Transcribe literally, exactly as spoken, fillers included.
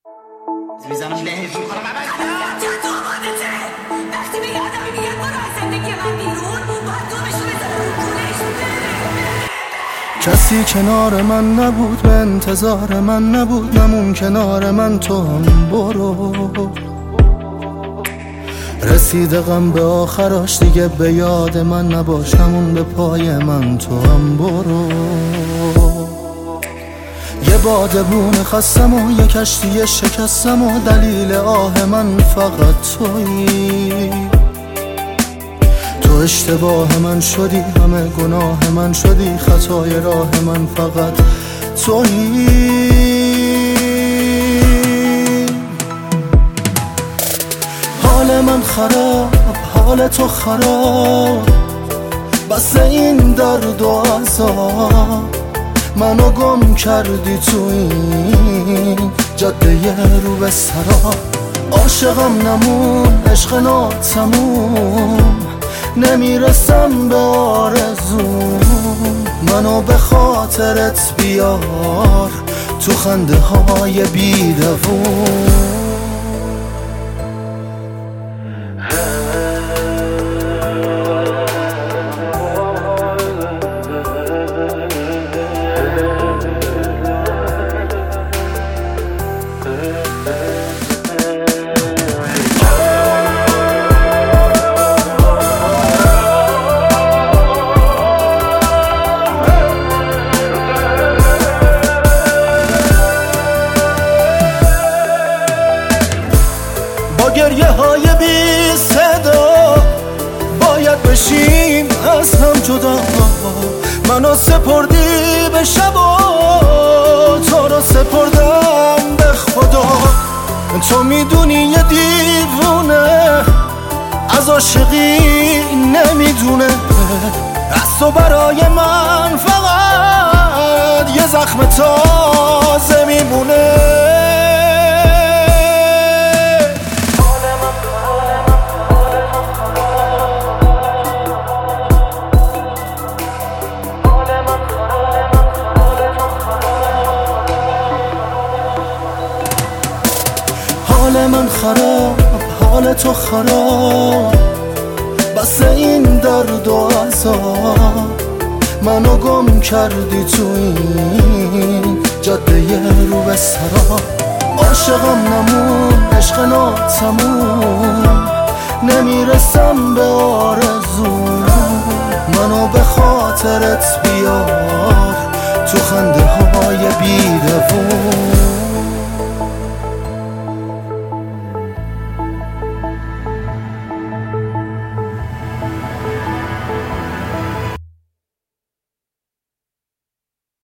میزنم لهش میکنم تو آمادته وقتی میگه آدمی میگه برو از زندگی من بیرون باید تو بشو بزنم رو کونش. کسی کنار من نبود، به انتظار من نبود، نمون کنار من تو هم برو. رسیده غم به آخراش، دیگه به یاد من نباش، نمون به پای من تو هم برو. یه بادبون خستم و یه کشتی شکستم و دلیل آه من فقط تویی. تو اشتباه من شدی، همه گناه من شدی، خطای راه من فقط تویی. حال من خراب، حال تو خراب، بس این درد و عذاب منو گم کردی تو این جاده رو به سراب. عاشقم نمون، عشق ناتموم، نمیرسم به آرزوم، منو به خاطرت بیار تو خنده های بیدوون. گریه های بی صدا باید بشیم از هم جدا. منو سپردی به شبا، تو رو سپردم به خدا. تو میدونی یه دیوونه از عاشقی نمیدونه، از تو برای من فقط یه زخم تازه میمونه. حال من خراب، حال تو خراب، بس این درد و عذاب منو گم کردی تو این جاده رو به سراب. عاشقم نمون، عشق ناتموم، نمیرسم به آرزوم، منو به خاطرت بیار تو خنده های بیدوون.